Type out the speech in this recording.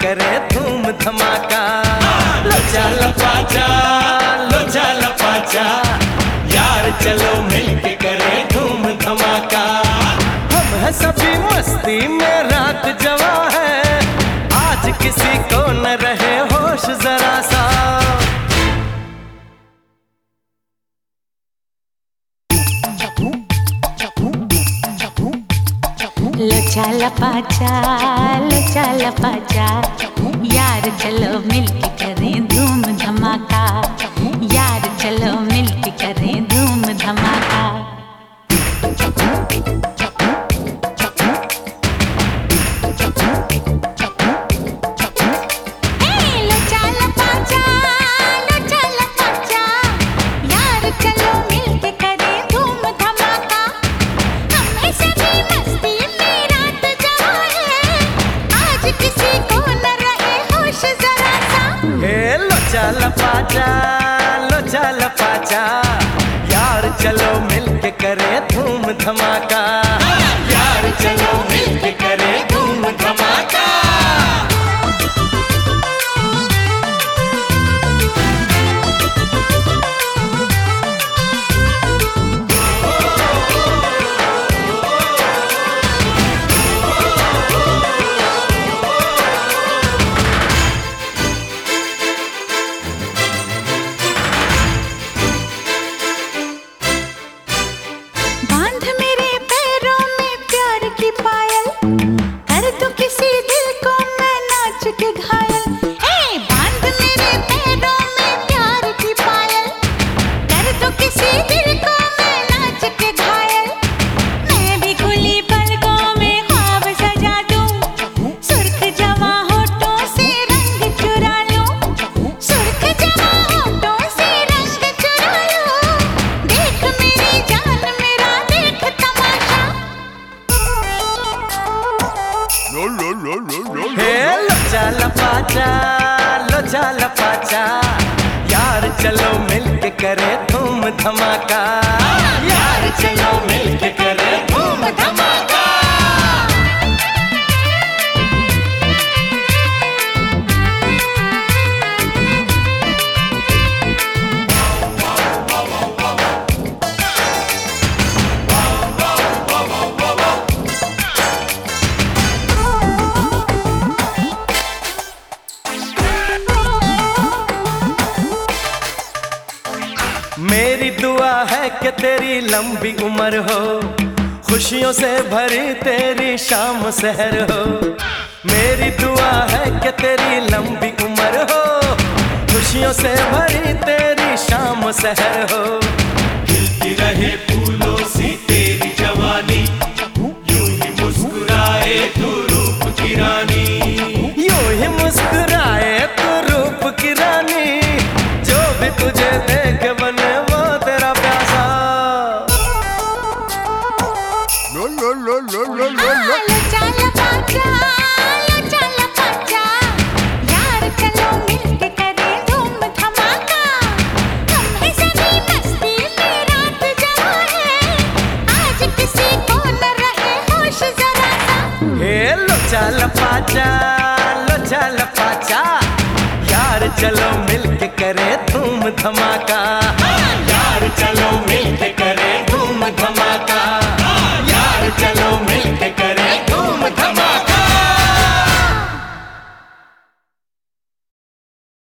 करे धूम धमाका। लोचा लपाचा, लोचा लपाचा, यार चलो मिलके करे धूम धमाका। हम है सभी मस्ती में रात जवा है, आज किसी को न रहे होश जरा सा। लोचा लपाचा, लोचा लपाचा, यार चलो मिलके करें धूम धमाका। यार चलो मिलके करें धूम धमाका। लोचा लपाचा, लोचा लपाचा, यार चलो मिलके करें धूम धमाका। हम ऐसे भी मस्ती में रात जवा है, आज किसी को न रहे होश जरा सा। लोचा लपाचा, लोचा लपाचा, यार चलो मिलके करे धूम धमाका। यार चलो मिलके करे धूम धमाका। बांध मेरे पैरों में प्यार की पायल, कर दो किसी दिल को मैं नाच के घायल। बांध मेरे पैरों में प्यार की पायल, कर दो किसी दिल को मैं नाच के घायल। मैं भी खुली पलकों में ख्वाब सजा दूं, सुर्ख जवां होठों से रंग चुरा लूं, सुर्ख जवां होठों से रंग चुरा लूं। देख मेरी जान मेरा देख तमाशा। लोचा लपाचा, लोचा लपाचा, यार चलो मिलके करे धूम धमाका। यार चलो मिलके करे धूम धमाका। मेरी दुआ है कि तेरी लंबी उम्र हो, खुशियों से भरी तेरी शाम सहर हो। मेरी दुआ है कि तेरी लंबी उम्र हो, खुशियों से भरी तेरी शाम सहर हो। खिलती रहे फूलों सी तेरी जवानी, यूं ही मुस्कुराए तू रूप की रानी। यूं ही मुस्कुराए तू रूप की रानी, जो भी तुझे देख बने वो तेरा प्यासा। लोचा लपाचा, लोचा लपाचा, यार चलो मिलके करें धूम धमाका। हम है सभी मस्ती में रात जवा है, आज किसी को न रहे होश जरा सा। लोचा लपाचा, लोचा लपाचा, यार चलो मिलके करे धूम धमाका। यार चलो मिलके करे धूम धमाका। यार चलो